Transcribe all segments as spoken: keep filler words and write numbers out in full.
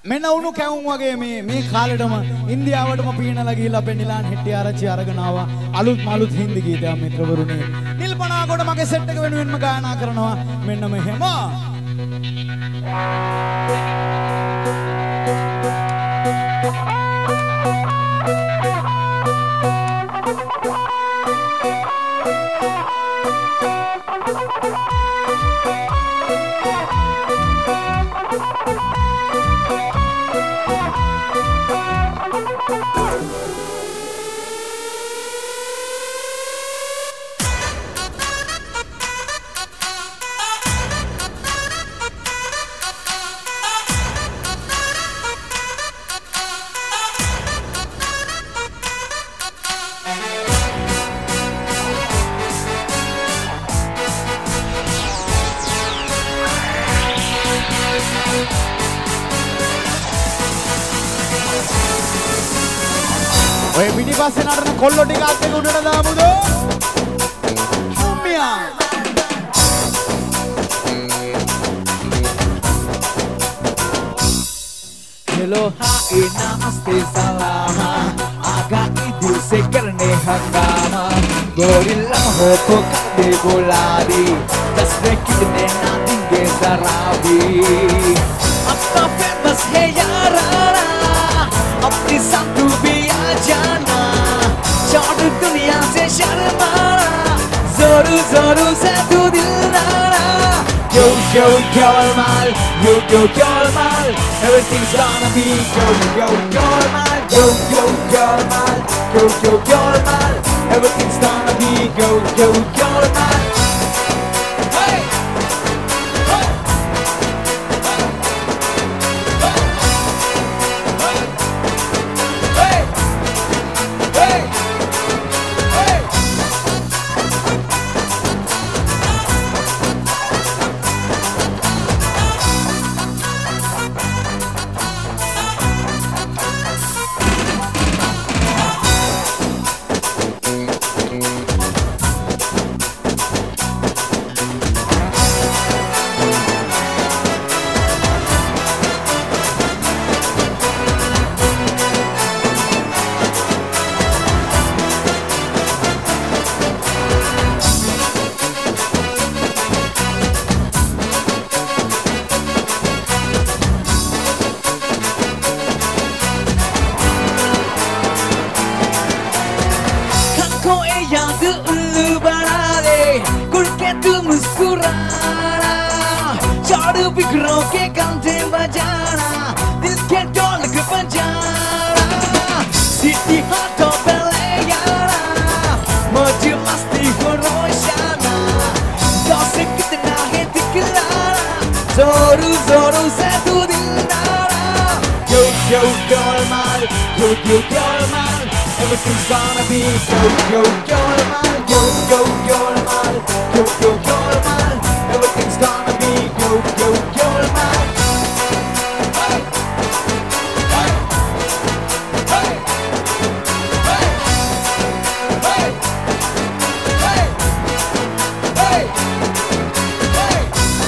මෙන්න උණු කැවුම් වගේ මේ මේ කාලෙටම ඉන්දියාවටම පීනලා ගිහිල්ලා අපේ නිලාන් හෙට්ටිය ආරච්චි අරගෙන ආවා අලුත් මලුත් හින්දි ගීතයක් මිත්‍රවරුනි නිල්පනාගොඩ මගේ සෙට් එක වෙනුවෙන්ම ගායනා කරනවා මෙන්න මෙහෙම ඔය පිටිපස්සේ නටන කොල්ලෝ ටික අත් එක උඩට දාමුද? අම්මියා. Hello, hai, namaste, salama. Agak itu sekarne hangama. Gorilla hopo kade boladi. Tasne kitne na dinge sarabi. Apna famous hai yaara. अपनी साथ भी आ जाना छोड़ दुनिया से शर्माना जोरू जोरू से तू दिल डाला Yo yo Golmaal Yo yo Golmaal Everything's gonna be Yo yo Golmaal Yo yo Golmaal Yo yo Golmaal Everything's gonna be Yo yo Golmaal फिक्रों के कंधे बजाना दिल के ढोलक बजाना सिटी हाथों पे ले जाना मौज मस्ती को रोशाना दोस्त कितना है दिखलाना जोरू जोरू से तू दिल डाला Yo yo Golmaal Yo yo Golmaal Everything's gonna be Yo yo Golmaal Yo yo Golmaal Yo yo Golmaal Everything's gonna be Yo yo Golmaal Hey Hey Hey Hey Hey Hey Hey Hey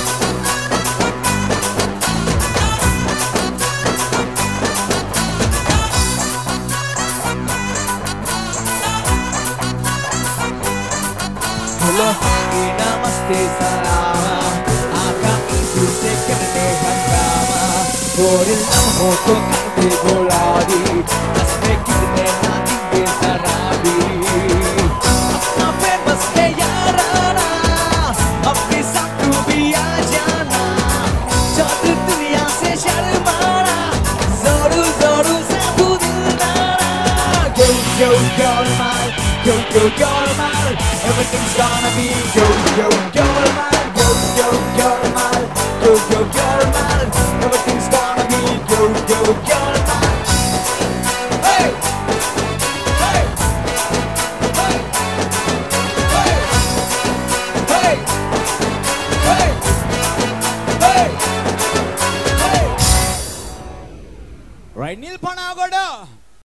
Hello, hai, namaste, salama. Agak itu sekarne hangama. Gorilla hoto kade boladi. Tasme kitne na dinge sarabi. Apna famous hai yaara. Apne साथ तू भी आ जाना. छोड़ दुनिया से शर्माना. जोरू जोरू से तू दिल डाला. Yo yo Golmaal Yo yo Golmaal Everything's gonna be Yo